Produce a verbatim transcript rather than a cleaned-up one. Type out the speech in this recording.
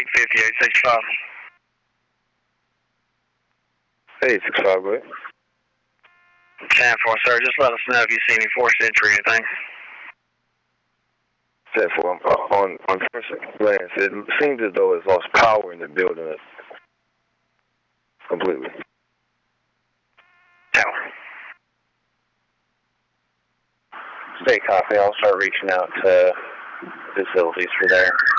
eight fifty-eight sixty-five. eight sixty-five, go ahead. ten four, sir. Just let us know if you see any force entry or anything. ten four, on, on first glance, it seems as though it's lost power in the building completely. Tower. Stay copy. I'll start reaching out to facilities for there.